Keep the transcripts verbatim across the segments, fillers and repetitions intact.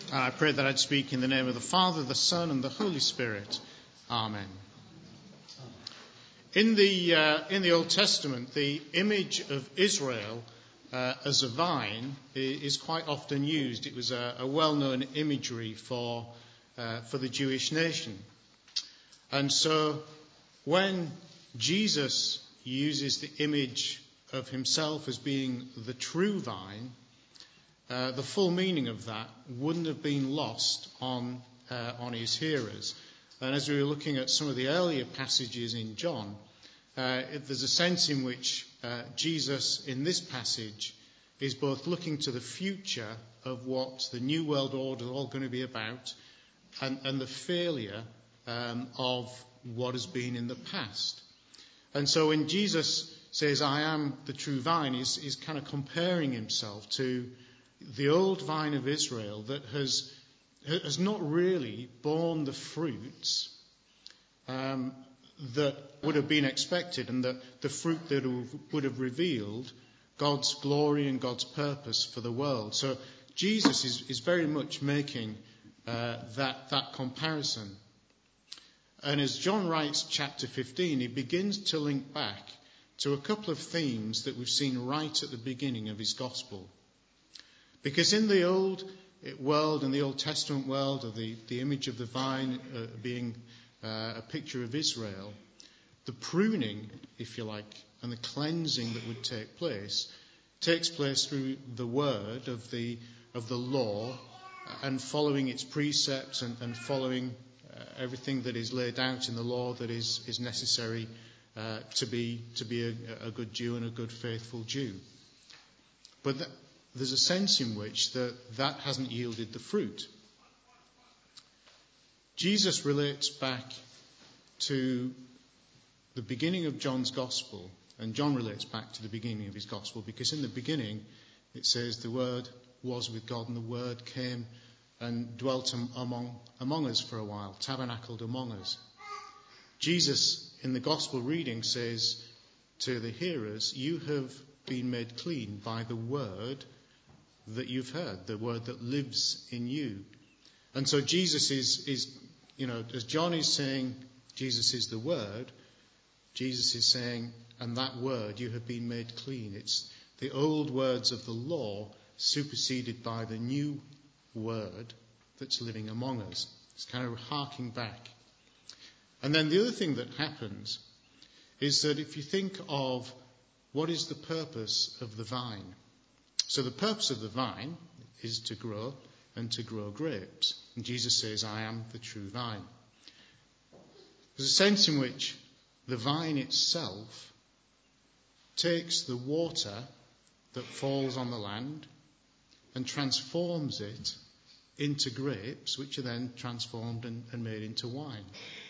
I pray that I'd speak in the name of the Father, the Son, and the Holy Spirit. Amen. In the uh, in the Old Testament, the image of Israel uh, as a vine is quite often used. It was a, a well-known imagery for uh, for the Jewish nation. And so when Jesus uses the image of himself as being the true vine, uh, the full meaning of that wouldn't have been lost on uh, on his hearers. And as we were looking at some of the earlier passages in John, uh, there's a sense in which uh, Jesus in this passage is both looking to the future of what the New World Order is all going to be about, and, and the failure um, of what has been in the past. And so when Jesus says, I am the true vine, he's, he's kind of comparing himself to the old vine of Israel that has has not really borne the fruits um, that would have been expected, and the, the fruit that would have revealed God's glory and God's purpose for the world. So Jesus is, is very much making uh, that, that comparison. And as John writes chapter fifteen, he begins to link back to a couple of themes that we've seen right at the beginning of his gospel. Because in the old world, in the Old Testament world, of the, the image of the vine uh, being uh, a picture of Israel, the pruning, if you like, and the cleansing that would take place takes place through the word of the of the law and following its precepts and, and following uh, everything that is laid out in the law that is is necessary uh, to be to be a, a good Jew and a good faithful Jew. But that, there's a sense in which that, that hasn't yielded the fruit. Jesus relates back to the beginning of John's Gospel, and John relates back to the beginning of his Gospel, because in the beginning it says the Word was with God, and the Word came and dwelt among, among us for a while, tabernacled among us. Jesus, in the Gospel reading, says to the hearers, you have been made clean by the Word that you've heard, the word that lives in you. And so Jesus is, is, you know, as John is saying, Jesus is the word, Jesus is saying, and that word, you have been made clean. It's the old words of the law superseded by the new word that's living among us. It's kind of harking back. And then the other thing that happens is that if you think of what is the purpose of the vine, so the purpose of the vine is to grow and to grow grapes. And Jesus says, I am the true vine. There's a sense in which the vine itself takes the water that falls on the land and transforms it into grapes, which are then transformed and, and made into wine.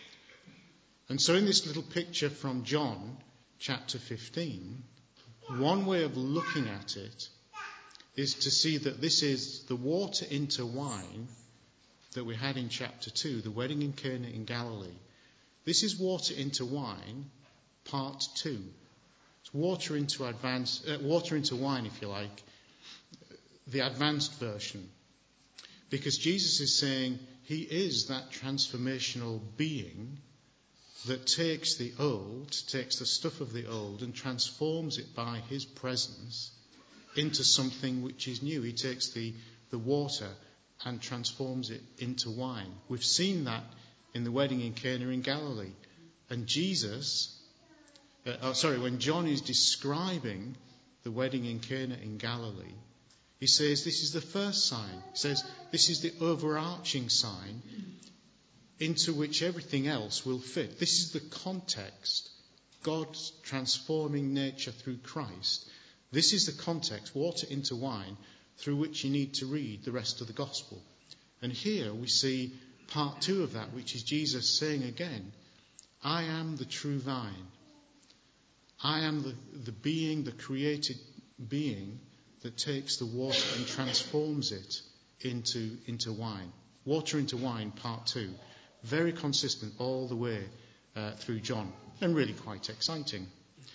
And so in this little picture from John chapter fifteen, one way of looking at it is to see that this is the water into wine that we had in chapter two, the wedding in Cana in Galilee. This is water into wine, part two. It's water into advance, uh, water into wine, if you like, the advanced version. Because Jesus is saying he is that transformational being that takes the old, takes the stuff of the old and transforms it by his presence into something which is new. He takes the, the water and transforms it into wine. We've seen that in the wedding in Cana in Galilee. And Jesus, uh, oh, sorry, when John is describing the wedding in Cana in Galilee, he says this is the first sign. He says this is the overarching sign into which everything else will fit. This is the context, God's transforming nature through Christ. This is the context, water into wine, through which you need to read the rest of the gospel. And here we see part two of that, which is Jesus saying again, I am the true vine. I am the, the being, the created being that takes the water and transforms it into, into wine. Water into wine, part two. Very consistent all the way uh, through John, and really quite exciting.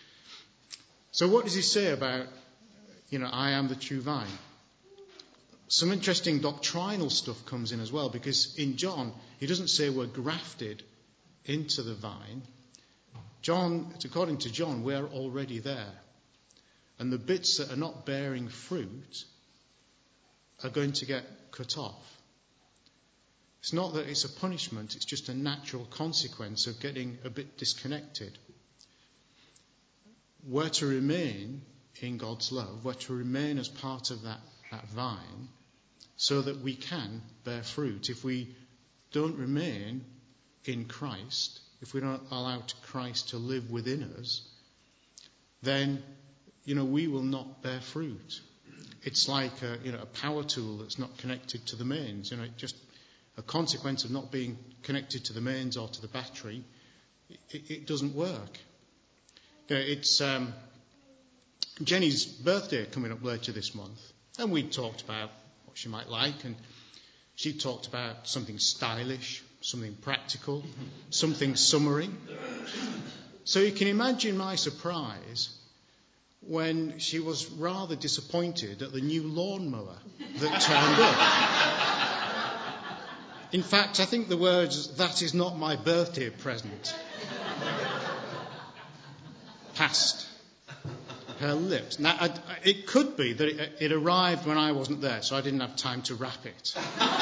So what does he say about, you know, I am the true vine? some interesting doctrinal stuff comes in as well, because in John, he doesn't say we're grafted into the vine. John, according to John, we're already there. And the bits that are not bearing fruit are going to get cut off. It's not that it's a punishment, it's just a natural consequence of getting a bit disconnected. We're to remain in God's love, we're to remain as part of that, that vine, so that we can bear fruit. If we don't remain in Christ, if we don't allow Christ to live within us, then, you know, we will not bear fruit. It's like a, you know, a power tool that's not connected to the mains. You know, it just a consequence of not being connected to the mains or to the battery, it, it doesn't work. You know, it's um, Jenny's birthday coming up later this month, and we talked about what she might like, and she talked about something stylish, something practical, something summary. So you can imagine my surprise when she was rather disappointed at the new lawnmower that turned up. In fact, I think the words, "That is not my birthday present," passed her lips. Now, I, it could be that it, it arrived when I wasn't there, so I didn't have time to wrap it.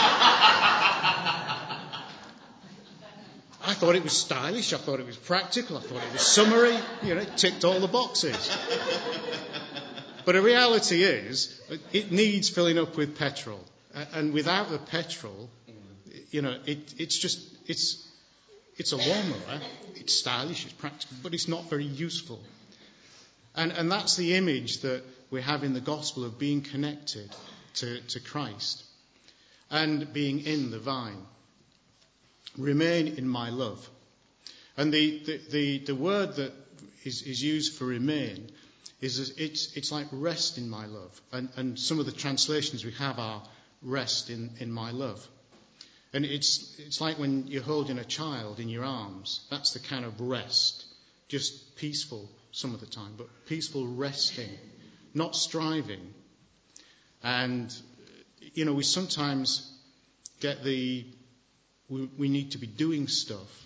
I thought it was stylish, I thought it was practical, I thought it was summary, you know, it ticked all the boxes. But the reality is, it needs filling up with petrol. And without the petrol, you know, it, it's just, it's, it's a lawnmower, it's stylish, it's practical, but it's not very useful. And, and that's the image that we have in the gospel of being connected to, to Christ and being in the vine. Remain in my love. And the, the, the, the word that is, is used for remain is it's, it's like rest in my love. And, and some of the translations we have are rest in, in my love. And it's, it's like when you're holding a child in your arms. That's the kind of rest. Just peaceful some of the time, but peaceful resting, not striving. And, you know, we sometimes get the, we, we need to be doing stuff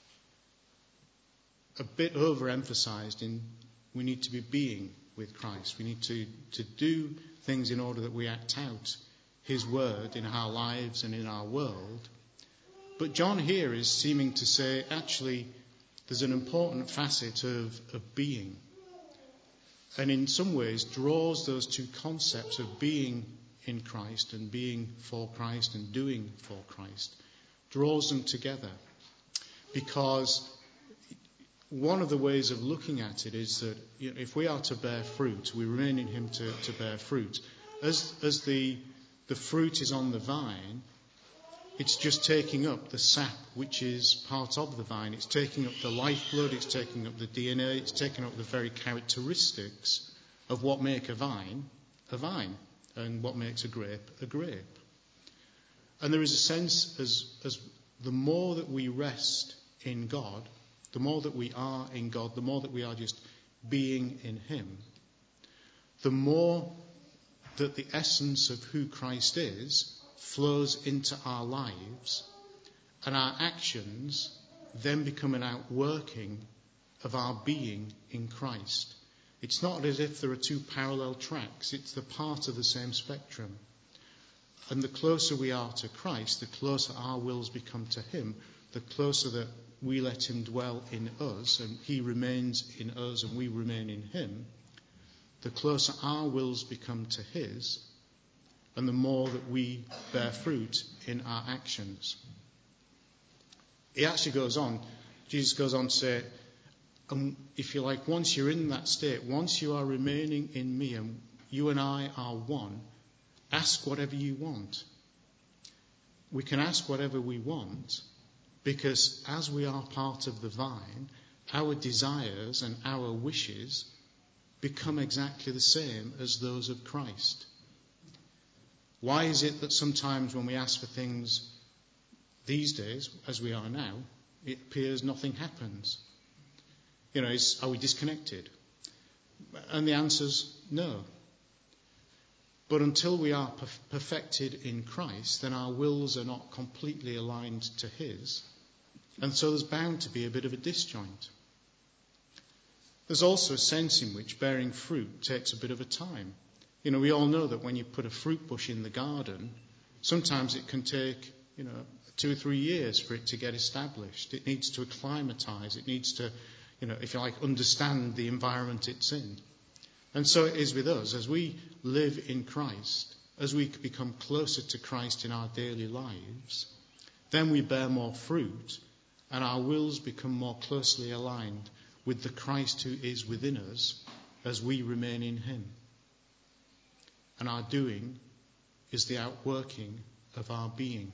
a bit overemphasized in we need to be being with Christ. We need to, to do things in order that we act out his word in our lives and in our world. But John here is seeming to say, actually, there's an important facet of, of being. And in some ways draws those two concepts of being in Christ and being for Christ and doing for Christ, draws them together. Because one of the ways of looking at it is that, you know, if we are to bear fruit, we remain in him to, to bear fruit. As, as the, the fruit is on the vine, it's just taking up the sap which is part of the vine. It's taking up the lifeblood, it's taking up the D N A, it's taking up the very characteristics of what make a vine a vine and what makes a grape a grape. And there is a sense as, as the more that we rest in God, the more that we are in God, the more that we are just being in him, the more that the essence of who Christ is flows into our lives, and our actions then become an outworking of our being in Christ. It's not as if there are two parallel tracks, it's the part of the same spectrum. And the closer we are to Christ, the closer our wills become to him, the closer that we let him dwell in us, and he remains in us and we remain in him, the closer our wills become to his, and the more that we bear fruit in our actions. He actually goes on, Jesus goes on to say, and if you like, once you're in that state, once you are remaining in me and you and I are one, ask whatever you want. We can ask whatever we want because as we are part of the vine, our desires and our wishes become exactly the same as those of Christ. Why is it that sometimes when we ask for things these days, as we are now, it appears nothing happens? You know, is, are we disconnected? And the answer's no. But until we are perf- perfected in Christ, then our wills are not completely aligned to his. And so there's bound to be a bit of a disjoint. There's also a sense in which bearing fruit takes a bit of a time. You know, we all know that when you put a fruit bush in the garden, sometimes it can take, you know, two or three years for it to get established. It needs to acclimatise. It needs to, you know, if you like, understand the environment it's in. And so it is with us. As we live in Christ, as we become closer to Christ in our daily lives, then we bear more fruit and our wills become more closely aligned with the Christ who is within us as we remain in him. And our doing is the outworking of our being.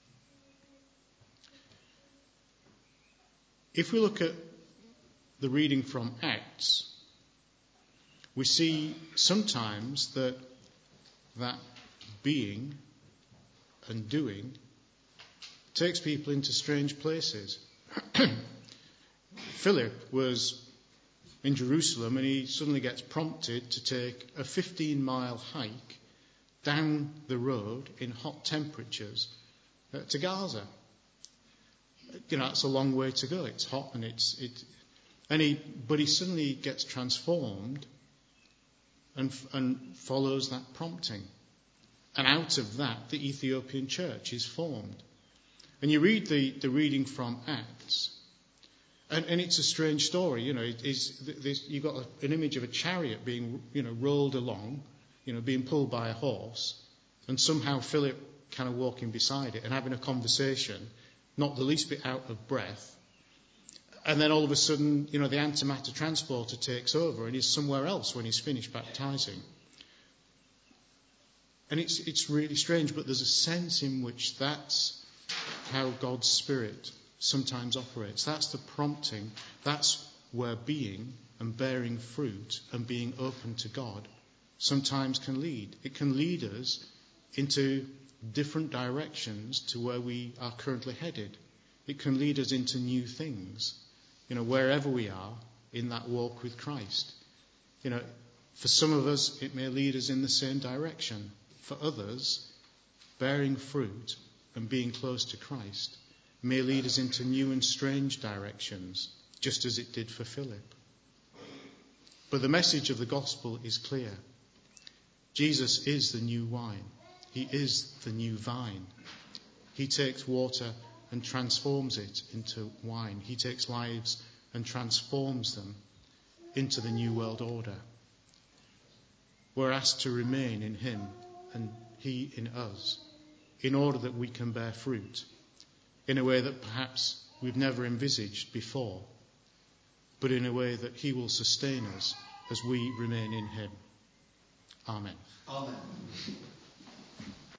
If we look at the reading from Acts, we see sometimes that that being and doing takes people into strange places. Philip was in Jerusalem and he suddenly gets prompted to take a fifteen mile hike down the road in hot temperatures uh, to Gaza. You know, that's a long way to go. It's hot and it's it, and he, but he suddenly gets transformed and and follows that prompting, and out of that, the Ethiopian church is formed. And you read the, the reading from Acts, and, and it's a strange story. You know, it is you've got a, an image of a chariot being, you know, rolled along, you know, being pulled by a horse, and somehow Philip kind of walking beside it and having a conversation, not the least bit out of breath. And then all of a sudden, you know, the antimatter transporter takes over and he's somewhere else when he's finished baptizing. And it's it's really strange, but there's a sense in which that's how God's Spirit sometimes operates. That's the prompting. That's where being and bearing fruit and being open to God sometimes can lead. It can lead us into different directions to where we are currently headed. It can lead us into new things, you know, wherever we are in that walk with Christ. You know, for some of us, it may lead us in the same direction. For others, bearing fruit and being close to Christ may lead us into new and strange directions, just as it did for Philip. But the message of the gospel is clear. Jesus is the new wine. He is the new vine. He takes water and transforms it into wine. He takes lives and transforms them into the new world order. We're asked to remain in him and he in us, in order that we can bear fruit in a way that perhaps we've never envisaged before, but in a way that he will sustain us as we remain in him. Amen. Amen.